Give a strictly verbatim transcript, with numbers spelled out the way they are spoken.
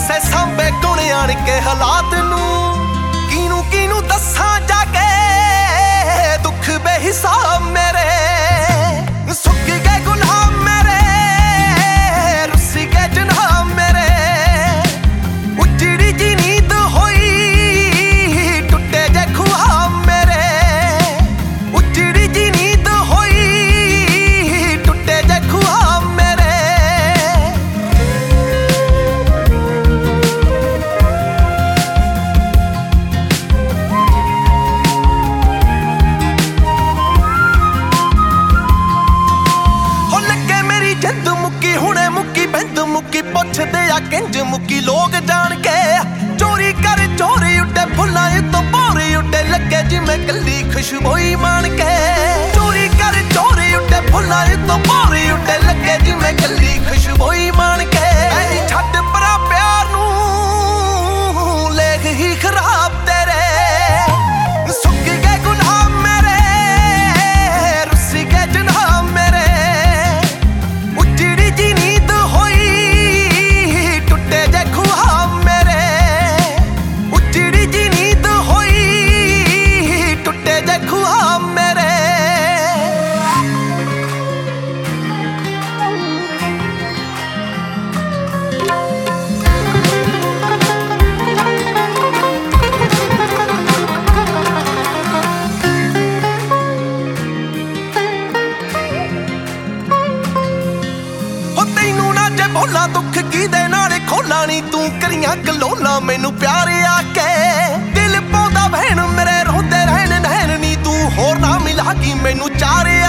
ਪਾਸੇ ਸਾਂਭੇ ਗੁਣ ਆਣ ਕੇ ਹਾਲਾਤ ਨੂੰ। ਕਿਨੂੰ ਕਿਨੂੰ ਦੱਸਾਂ ਜਾ ਕੇ ਦੁੱਖ ਬੇਹਿਸਾਬ ਮੇਰੇ, ਸੁੱਕ ਗਏ ਗੁਨਾਹ ਮੇਰੇ, ਰੁੱਸ ਗਏ ਜਨਾਬ ਮੇਰੇ। ਉਜੜੀ ਜੀ ਨੀਂਦ ਹੋਈ ਟੁੱਟੇ ਜੇ ਖੁਆਬ ਮੇਰੇ, ਉਜੜੀ ਜੀ ਨੀਂਦ ਹੋਈ ਟੁੱਟੇ ਜੇ ਖੁਆਬ ਮੇਰੇ। ਜਿੰਦ ਮੁੱਕੀ ਹੁਣੇ ਮੁੱਕੀ ਬਿੰਦ ਮੁੱਕੀ, ਪੁੱਛਦੇ ਆ ਕਿੰਜ ਮੁੱਕੀ ਲੋਕ ਜਾਣ ਕੇ। ਚੋਰੀ ਕਰ ਚੋਰੀ ਉੱਡੇ ਫੁੱਲਾਂ ਤੋਂ ਭੌਰੀ ਉੱਡੇ, ਲੱਗੇ ਜਿਵੇਂ ਕੱਲੀ ਖੁਸ਼ਬੋਈ ਮਾਣ ਕੇ। ਚੋਰੀ ਕਰ ਚੋਰੀ ਉੱਡੇ ਫੁੱਲਾਂ ਤੋਂ ਭੌਰੀ ਉੱਡੇ, ਲੱਗੇ ਜਿਵੇਂ ਕੱਲੀ ਖੁਸ਼ਬੋਈ ਮਾਣ ਕੇ। ਐਨੀ ਛੱਡ ਪਰਾਂ ਪਿਆਰ ਨੂੰ ਲੇਖ ਹੀ ਖਰਾਬ ਤੇਰੇ, ਸੁੱਕ ਗਏ ਗੁਨਾਹ ਮੇਰੇ, ਰੁੱਸ ਗਏ ਜਨਾਬ ਮੇਰੇ। ਉਜੜੀ ਜੀ ਨੀਂਦ ਹੋਈ ਟੁੱਟੇ ਜੇ ਖੁਆਬ ਮੇਰੇ, ਉਜੜੀ ਜੀ ਨੀਂਦ ਹੋਈ ਟੁੱਟੇ ਜੇ ਖੁਆਬ ਮੇਰੇ। ਤੈਨੂੰ ਨਾ ਜੇ ਬੋਲਾਂ ਦੁੱਖ ਕਿਹਦੇ ਨਾਲ ਖੋਲਾਂ ਨੀ, ਤੂੰ ਕਰੀਆਂ ਗਲੋਲਾਂ ਮੈਨੂੰ ਪਿਆਰ ਆ ਕੇ। ਦਿਲ ਪਾਉਂਦਾ ਭੈਣ ਮੇਰੇ ਰੋਂਦੇ ਰਹਿਣ ਨੈਣ ਨੀ, ਤੂੰ ਹੋਰ ਨਾ ਮਿਲਾ ਕੀ ਮੈਨੂੰ ਚਾਰ